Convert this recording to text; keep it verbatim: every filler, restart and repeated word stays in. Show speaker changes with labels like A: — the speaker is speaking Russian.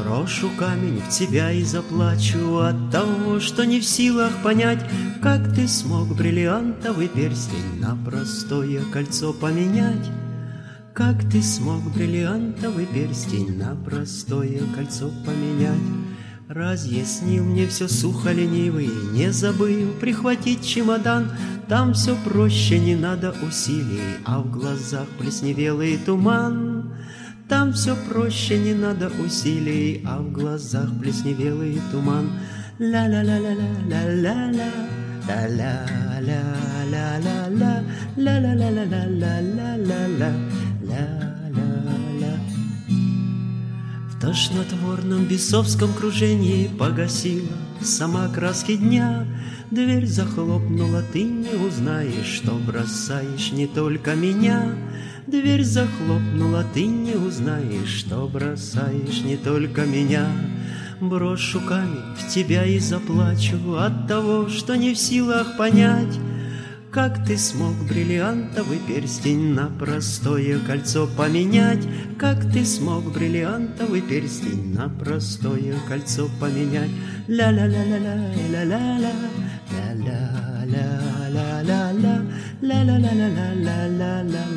A: Брошу камень в тебя и заплачу от того, что не в силах понять, как ты смог бриллиантовый перстень на простое кольцо поменять. Как ты смог бриллиантовый перстень на простое кольцо поменять. Разъяснил мне все сухо ленивый, не забыл прихватить чемодан. Там все проще, не надо усилий, а в глазах плесневелый туман. Там все проще, не надо усилий, а в глазах плесневелый туман. Ла-ла-ла-ла-ла-ла-ла-ла, ла-ла-ла-ла-ла-ла, ла-ла-ла-ла-ла-ла-ла-ла. В тошнотворном бесовском кружении погасила сама краски дня. Дверь захлопнула, ты не узнаешь, что бросаешь не только меня. Дверь захлопнула, ты не узнаешь, что бросаешь не только меня. Брошу камень в тебя и заплачу от того, что не в силах понять, как ты смог бриллиантовый перстень на простое кольцо поменять. Как ты смог бриллиантовый перстень на простое кольцо поменять. Ла-ла-ла-ла-ла-ла-ла-ла, ла-ла-ла-ла-ла-ла, ла-ла-ла-ла-ла-ла-ла.